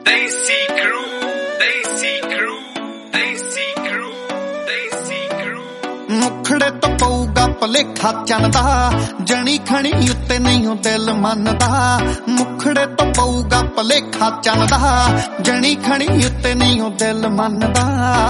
Desi Crew, Desi Crew, Desi Crew, Desi Crew। ਮੁਖੜੇ ਤੋਂ ਪਊਗਾ ਭਲੇਖਾ ਚੰਦਾ, ਜਣੀ ਖਣੀ ਉੱਤੇ ਨਹੀਂ ਉਹ ਦਿਲ ਮੰਨਦਾ। ਮੁਖੜੇ ਤੋਂ ਪਊਗਾ ਭਲੇਖਾ ਚੰਦਾ, ਜਣੀ ਖਣੀ ਉੱਤੇ ਨਹੀਂ ਉਹ ਦਿਲ ਮੰਨਦਾ।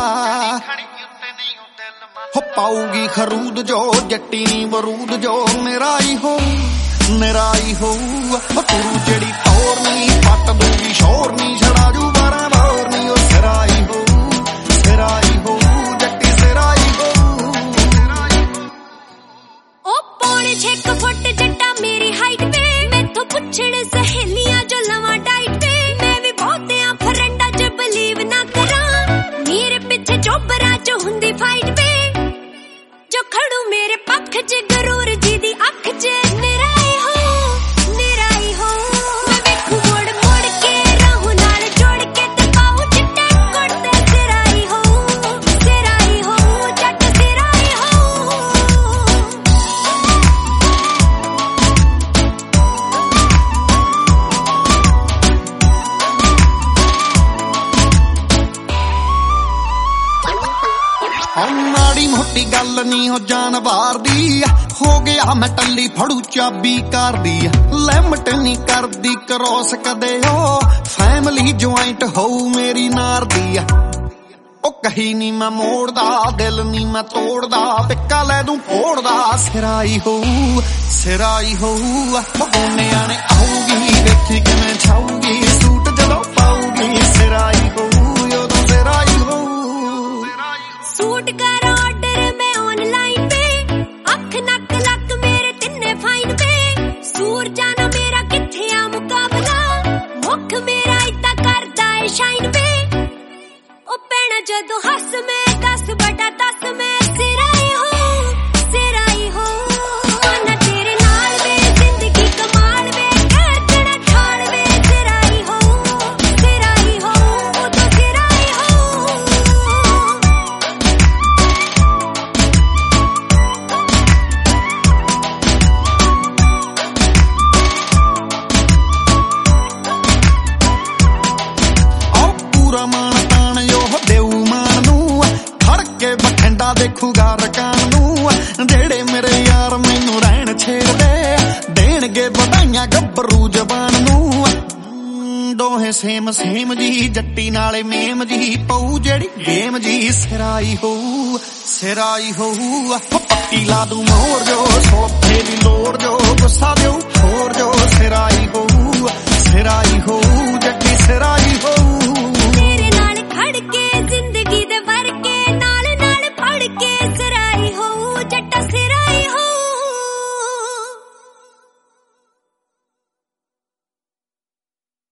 ਹੋ ਪਾਊਗੀ ਖਰੂਦ ਜੋ ਜੱਟੀ ਬਰੂਦ ਜੋ ਮੇਰਾ ਹੀ ਹੋ ਮੇਰਾ ਹੀ ਹੋਊ। ਤੂੰ ਜਿਹੜੀ ਟੌਰ ਨਹੀਂ ਪੱਟ ਦੂਗੀ ਸ਼ੋਰ ਨਹੀਂ ਛੜਾ ਜੂ ਬਾਰਾਂ ਬਾਰ ਨਹੀਂ ਉਹ ਸਿਰਾ ਹੀ ਹੋਊ ਸਿਰਾ ਹੀ ਹੋਊ ਜੱਟੀ ਸਿਰਾ ਹੀ ਹੋਊ। ਉਹ ਪੌਣੇ 6 ਫੁੱਟ ਜੱਟਾ ਮੇਰੀ ਹਾਈਟ ਵੇ, ਮੈਥੋਂ ਪੁੱਛਣ ਸਹੇਲੀਆਂ ਜੋ ਲਵਾਂ ਡਾਈਟ ਵੇ। ਮੈਂ ਵੀ ਬਹੁਤਿਆਂ ਫਰੈਂਡਾਂ 'ਚ ਬਲੀਵ ਨਾ ਕਰਾਂ, ਮੇਰੇ ਪਿੱਛੇ ਚੋਬਰਾਂ 'ਚ ਹੁੰਦੀ ਫਾਈਟ ਵੇ। ਜੋ ਖੜੂ ਮੇਰੇ ਪੱਖ 'ਚ ਗਰੂਰ ਜੀ ਦੀ ਅੱਖ 'ਚ ਮੇਰਾ ਹੀ ਹੋ ਮੇਰਾ ਹੀ ਹੋ। ਮੈਂ ਵੇਖੂ ਮੁੜ ਮੁੜ ਕੇ ਰਾਹੂ ਨਾਲ ਜੋੜ ਕੇ ਤੇ ਪਾਉ ਚਿੱਟੇ ਕੁੜਤੇ ਸਿਰਾ ਹੀ ਹੋ ਜੱਟ ਸਿਰਾ ਹੀ ਹੋ। ਮਾੜੀ ਮੋਟੀ ਗੱਲ ਨੀ ਹੋ ਜਾਨ ਵਾਰਦੀ, ਹੋ ਗਿਆ ਮੈਂ ਟੱਲੀ ਫੜੂ ਚਾਬੀ ਕਰਦੀ। ਲਿਮਟ ਨੀ ਕਰਦੀ ਕਰੋਸ ਕਦੇ ਉਹ, ਫੈਮਿਲੀ ਜੁਆਇੰਟ ਹੋਊ ਮੇਰੀ ਨਾਰ ਦੀ। ਉਹ ਕਹੀ ਨੀ ਮੈਂ ਮੋੜਦਾ ਦਿਲ ਨੀ ਮੈਂ ਤੋੜਦਾ, ਟਿੱਕਾ ਲੈ ਦੂੰ ਫੋੜਦਾ ਸਿਰਾ ਹੀ ਹੋਊ ਸਿਰਾ ਹੀ ਹੋਊ। ਬਗੋਨਿਆਂ ਨੇ ਆਊਗੀ ਵੇਖੀ ਕਿਵੇਂ ਛਾਊਗੀ, ਸੂਟ ਜਦੋਂ ਪਾਊਗੀ ਸਿਰਾ ਹੀ ਹੋਊ ਉਦੋਂ ਸਿਰਾ ਹੀ ਹੋਊ। ਸੂਟ ਕਰ ਆਰਡਰ ਮੈਂ ਆਨਲਾਈਨ ਵੇ, ਅੱਖ ਨੱਕ ਲੱਕ ਮੇਰੇ ਤਿੰਨੇ ਫਾਈਨ ਵੇ। ਸੂਰ ਜਾਣਾ ਮੇਰਾ ਕਿੱਥੇ ਆ ਮੁਕਾਬਲਾ, ਮੁੱਖ ਮੇਰਾ ਇਦਾਂ ਕਰਦਾ ਏ ਸ਼ਾਈਨ ਵੇ। ਉਹ ਪੈਣਾ ਜਦੋਂ ਹੱਸ ਮੈਂ 10/10 ਮੈਂ ਸਿਰਾ ਹੀ ਹੋ ਨਾ ਤੇਰੇ ਨਾਲ ਵੇ ਜ਼ਿੰਦਗੀ ਕਮਾਲ ਵੇ, ਕਹਿਣਾ ਠਾਲ ਵੇ ਸਿਰਾ ਹੀ ਹੋ ਉਦੋਂ ਸਿਰਾ ਹੀ ਹੋ। ਪੂਰਾ ਮਾਣ ਤਾਣ ਉਹ ਦੇਊ ਮਾਣ ਨੂੰ, ਖੜ ਕੇ ਬਠਿੰਡਾ ਦੇਖੂਗਾ ਰਕਾਨ ਨੂੰ। ਜਿਹੜੇ ਮੇਰੇ ਯਾਰ ਮੈਨੂੰ ਰਹਿਣ ਛੇੜਦੇ, ਦੇਣਗੇ ਵਧਾਈਆਂ ਗੱਭਰੂ ਜ਼ਬਾਨ ਨੂੰ। ਦੋਹੇ ਸੇਮ ਜੀ ਜੱਟੀ ਨਾਲੇ ਮੇਮ ਜੀ, ਪਊ ਜਿਹੜੀ ਗੇਮ ਜੀ ਸਿਰਾ ਹੀ ਹੋਊ। ਪੱਟੀ ਲਾ ਦੂੰ ਮੋਰ ਜੋ ਸੋਥੇ ਦੀ ਲੋੜ ਜੋ, ਗੁੱਸਾ ਦਿਓ